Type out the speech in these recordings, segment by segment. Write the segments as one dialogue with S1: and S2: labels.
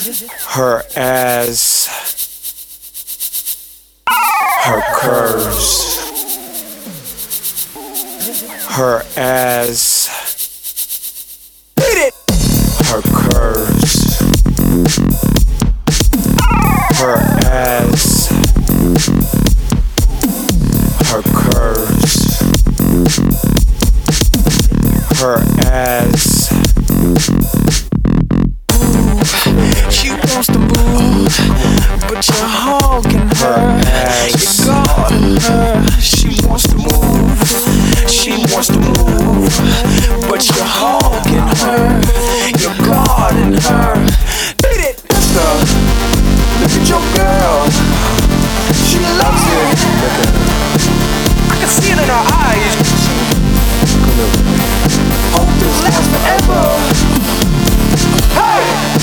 S1: her ass, her curves, her ass, beat it, her curves, her ass, her curves, her ass.
S2: She wants to move, but you're hogging her. You're guarding her. She wants to move, she wants to move, but you're hogging her. You're guarding her. Beat it, mister. Look at your girl. She loves it. I can see it in her eyes. Hope this lasts forever. Hey!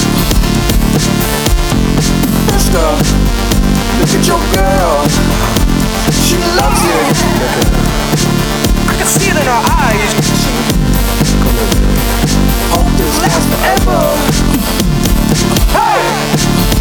S2: Mister, look at your girl. She loves it. I can see it in her eyes. Hope this lasts forever. Hey!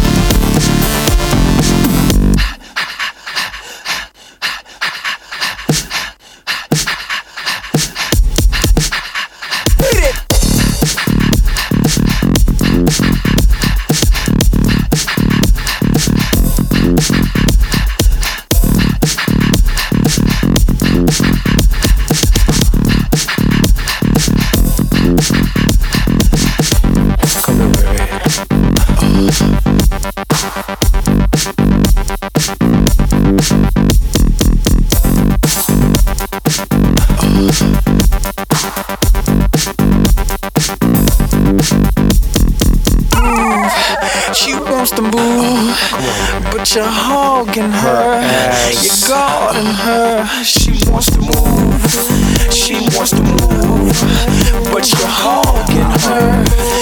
S2: She wants to move, but you're hogging her. You're guarding her. She wants to move, she wants to move, but you're hogging her.